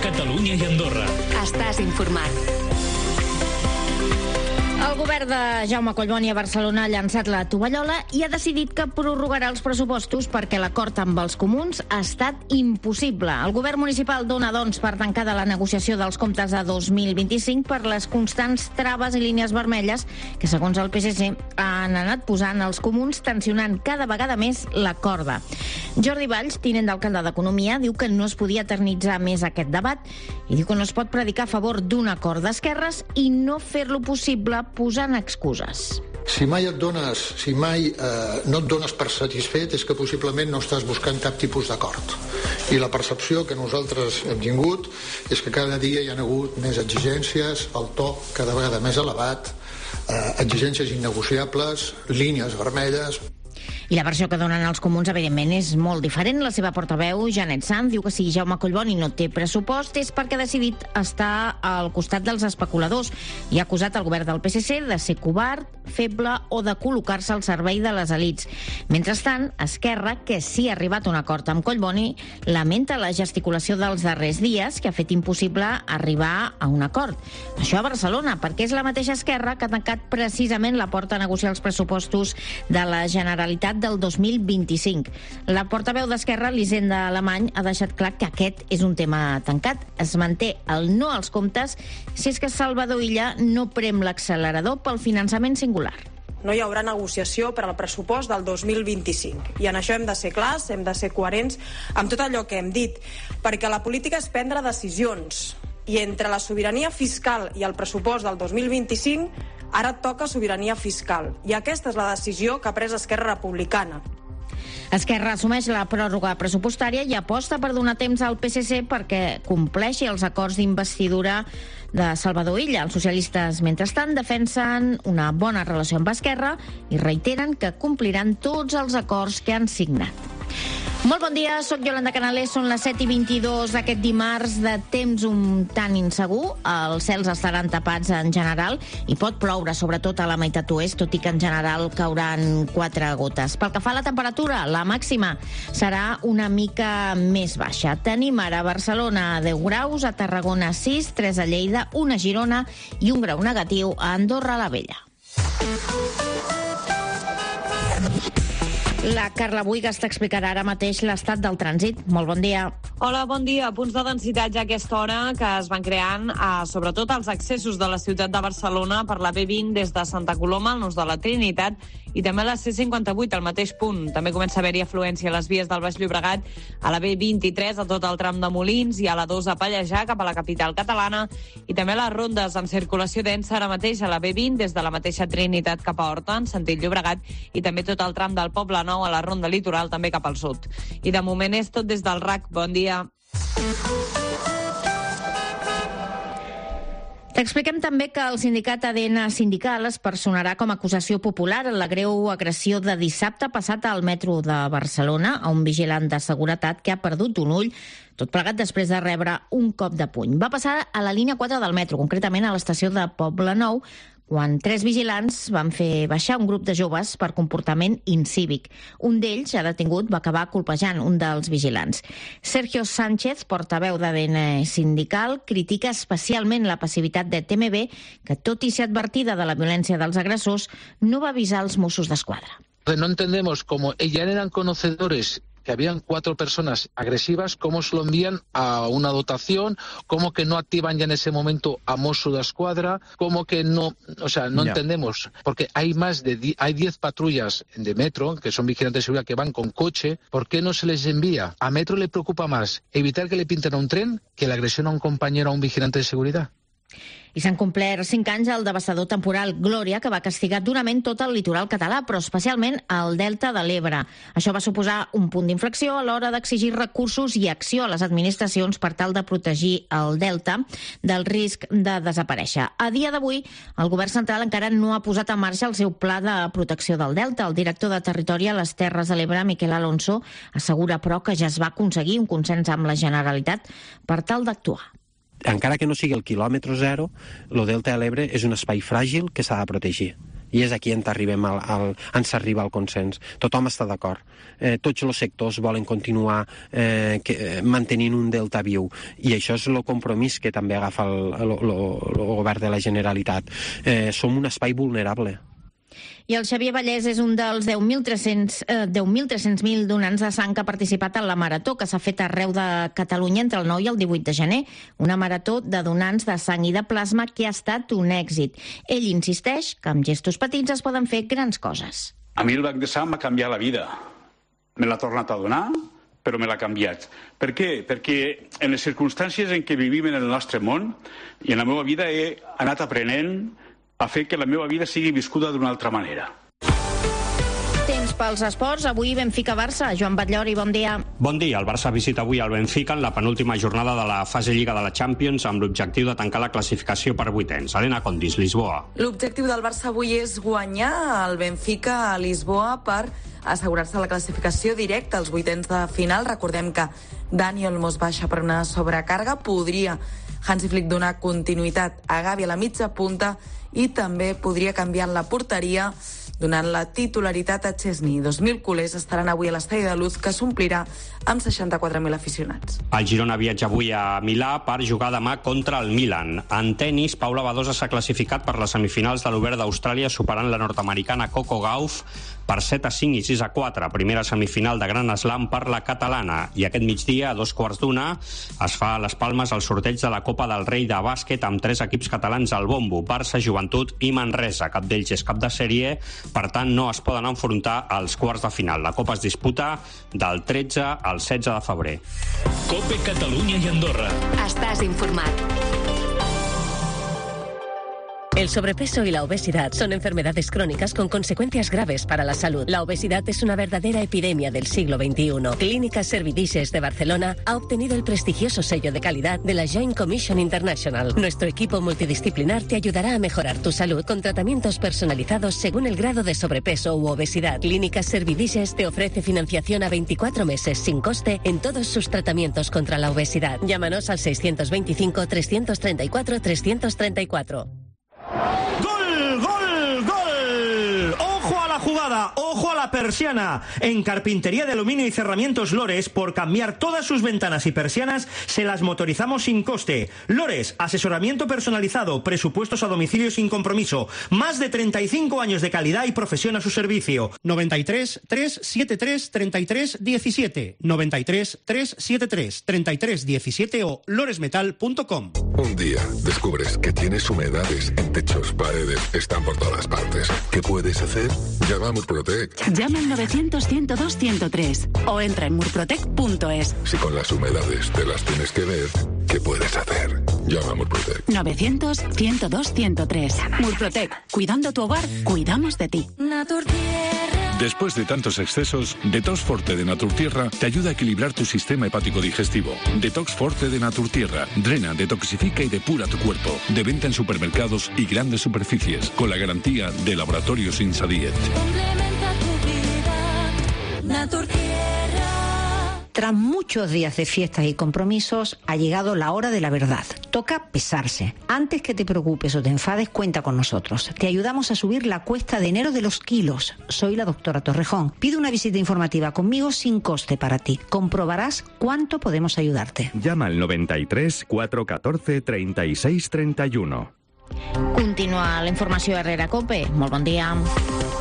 Catalunya i Andorra. Estàs informat. El govern de Jaume Collboni a Barcelona ha llançat la tovallola i ha decidit que prorrogarà els pressupostos perquè l'acord amb els comuns ha estat impossible. El govern municipal dona, doncs, per tancada la negociació dels comptes de 2025 per les constants traves i línies vermelles que, segons el PSC, han anat posant els comuns, tensionant cada vegada més la corda. Jordi Valls, tinent d'alcalde d'Economia, diu que no es podia eternitzar més aquest debat i diu que no es pot predicar a favor d'un acord d'esquerres i no fer-lo possible posant excuses. Si mai no et dones per satisfet és que possiblement no estàs buscant cap tipus d'acord. I la percepció que nosaltres hem tingut és que cada dia hi ha hagut més exigències, el to cada vegada més elevat, exigències innegociables, línies vermelles. I la versió que donen els comuns, evidentment, és molt diferent. La seva portaveu, Janet Sanz, diu que si Jaume Collboni no té pressupost és perquè ha decidit estar al costat dels especuladors i ha acusat el govern del PSC de ser covard, feble o de col·locar-se al servei de les elits. Mentrestant, Esquerra, que sí ha arribat a un acord amb Collboni, lamenta la gesticulació dels darrers dies que ha fet impossible arribar a un acord. Això a Barcelona, perquè és la mateixa Esquerra que ha tancat precisament la porta a negociar els pressupostos de la Generalitat del 2025. La portaveu d'Esquerra, l'Hisenda Alemany, ha deixat clar que aquest és un tema tancat. Es manté el no als comptes si és que Salvador Illa no prem l'accelerador pel finançament singular. No hi haurà negociació per al pressupost del 2025. I en això hem de ser clars, hem de ser coherents amb tot allò que hem dit, perquè la política és prendre decisions. I entre la sobirania fiscal i el pressupost del 2025 ara toca sobirania fiscal. I aquesta és la decisió que ha pres Esquerra Republicana. Esquerra assumeix la pròrroga pressupostària i aposta per donar temps al PSC perquè compleixi els acords d'investidura de Salvador Illa. Els socialistes, mentrestant, defensen una bona relació amb Esquerra i reiteren que compliran tots els acords que han signat. Molt bon dia, soc Yolanda Canales, són les 7:22 d'aquest dimarts de temps un tant insegur. Els cels estaran tapats en general i pot ploure, sobretot a la meitat oest, tot i que en general cauran 4 gotes. Pel que fa a la temperatura, la màxima serà una mica més baixa. Tenim ara a Barcelona 10 graus, a Tarragona 6, 3 a Lleida, 1 a Girona i 1 grau negatiu a Andorra la Vella. La Carla Buigas t'explicarà ara mateix l'estat del trànsit. Molt bon dia. Hola, bon dia. Punts de densitat ja a aquesta hora que es van creant sobretot als accessos de la ciutat de Barcelona per la B20 des de Santa Coloma al nus de la Trinitat i també a la C58 al mateix punt. També comença a haver-hi afluència a les vies del Baix Llobregat, a la B23 a tot el tram de Molins i a la 2 a Pallejà cap a la capital catalana i també a les rondes amb circulació densa ara mateix a la B20 des de la mateixa Trinitat cap a Horta en sentit Llobregat i també tot el tram del Poble Nou a la ronda litoral també cap al sud. I de moment és tot des del RAC. Bon dia. T'expliquem també que el sindicat ADN Sindical es personarà com a acusació popular en la greu agressió de dissabte passat al metro de Barcelona a un vigilant de seguretat que ha perdut un ull, tot plegat després de rebre un cop de puny. Va passar a la línia 4 del metro, concretament a l'estació de Poble Nou, quan 3 vigilants van fer baixar un grup de joves per comportament incívic. Un d'ells, ja detingut, va acabar colpejant un dels vigilants. Sergio Sánchez, portaveu d'ADN Sindical, critica especialment la passivitat de TMB, que, tot i ser advertida de la violència dels agressors, no va avisar els Mossos d'Esquadra. No entendemos cómo ya eran conocedores que habían 4 personas agresivas, cómo se lo envían a una dotación, cómo que no activan ya en ese momento a Mossos d'Esquadra, cómo que no, o sea, no entendemos, porque hay hay 10 patrullas de metro, que son vigilantes de seguridad que van con coche, ¿por qué no se les envía? A Metro le preocupa más evitar que le pinten a un tren que la agresión a un compañero, a un vigilante de seguridad. I s'han complert 5 anys al devastador temporal Glòria, que va castigar durament tot el litoral català, però especialment al Delta de l'Ebre. Això va suposar un punt d'inflexió a l'hora d'exigir recursos i acció a les administracions per tal de protegir el Delta del risc de desaparèixer. A dia d'avui, el govern central encara no ha posat en marxa el seu pla de protecció del Delta. El director de Territori a les Terres de l'Ebre, Miquel Alonso, assegura, però, que ja es va aconseguir un consens amb la Generalitat per tal d'actuar. Encara que no sigui el quilòmetre zero, el Delta de l'Ebre és un espai fràgil que s'ha de protegir. I és aquí on s'arriba al consens. Tothom està d'acord. Tots els sectors volen continuar mantenint un delta viu, i això és el compromís que també agafa el govern de la Generalitat. Som un espai vulnerable. I el Xavier Vallès és un dels 10.300.000 donants de sang que ha participat en la marató que s'ha fet arreu de Catalunya entre el 9 i el 18 de gener. Una marató de donants de sang i de plasma que ha estat un èxit. Ell insisteix que amb gestos petits es poden fer grans coses. A mi el banc de sang m'ha canviat la vida. Me l'ha tornat a donar, però me l'ha canviat. Per què? Perquè en les circumstàncies en què vivim en el nostre món i en la meva vida he anat aprenent a fer que la meva vida sigui viscuda d'una altra manera. Temps pels esports. Avui Benfica-Barça. Joan Batllori, bon dia. Bon dia. El Barça visita avui el Benfica en la penúltima jornada de la fase Lliga de la Champions amb l'objectiu de tancar la classificació per vuitens. Helena Condis, Lisboa. L'objectiu del Barça avui és guanyar el Benfica a Lisboa per assegurar-se la classificació directa als vuitens de final. Recordem que Dani Olmo baixa per una sobrecàrrega. Podria Hansi Flick donar continuïtat a Gavi a la mitja punta i també podria canviar la porteria donant la titularitat a Chesney. 2.000 culers estaran avui a l'Estadi de Luz, que s'omplirà amb 64.000 aficionats. El Girona viatja avui a Milà per jugar demà contra el Milan. En tenis, Paula Badosa s'ha classificat per les semifinals de l'Obert d'Austràlia, superant la nord-americana Coco Gauff per 7-5 i 6-4. Primera semifinal de Gran Slam per la catalana. I aquest migdia, a 2:15, es fa a Les Palmes el sorteig de la Copa del Rei de bàsquet amb 3 equips catalans al bombo: Barça, Joventut i Manresa. Cap d'ells és cap de sèrie, per tant no es poden enfrontar als quarts de final. La Copa es disputa del 13 al 16 de febrer. COPE Catalunya i Andorra. Estàs informat. El sobrepeso y la obesidad son enfermedades crónicas con consecuencias graves para la salud. La obesidad es una verdadera epidemia del siglo XXI. Clínicas Servidices de Barcelona ha obtenido el prestigioso sello de calidad de la Joint Commission International. Nuestro equipo multidisciplinar te ayudará a mejorar tu salud con tratamientos personalizados según el grado de sobrepeso u obesidad. Clínicas Servidices te ofrece financiación a 24 meses sin coste en todos sus tratamientos contra la obesidad. Llámanos al 625 334 334. ¡Gol! ¡Gol! ¡Gol! ¡Ojo a la jugada! ¡Ojo a la persiana! En Carpintería de Aluminio y Cerramientos Lores, por cambiar todas sus ventanas y persianas, se las motorizamos sin coste. Lores, asesoramiento personalizado, presupuestos a domicilio sin compromiso. Más de 35 años de calidad y profesión a su servicio. 93 373 33 17. 93 373 33 17 o loresmetal.com. Un día descubres que tienes humedades en techos, paredes, están por todas partes. ¿Qué puedes hacer? Llama a Murprotec. Llama al 900-102-103 o entra en murprotec.es. Si con las humedades te las tienes que ver, ¿qué puedes hacer? Llama a Murprotec. 900-102-103. Murprotec. Cuidando tu hogar, cuidamos de ti. Después de tantos excesos, Detox Forte de Naturtierra te ayuda a equilibrar tu sistema hepático digestivo. Detox Forte de Naturtierra drena, detoxifica y depura tu cuerpo. De venta en supermercados y grandes superficies, con la garantía de Laboratorios Insadiet. Complementa tu vida, Naturtierra. Tras muchos días de fiestas y compromisos, ha llegado la hora de la verdad. Toca pesarse. Antes que te preocupes o te enfades, cuenta con nosotros. Te ayudamos a subir la cuesta de enero de los kilos. Soy la doctora Torrejón. Pide una visita informativa conmigo sin coste para ti. Comprobarás cuánto podemos ayudarte. Llama al 93 414 36 31. Continua la informació a Herrera Cope. Molt bon dia.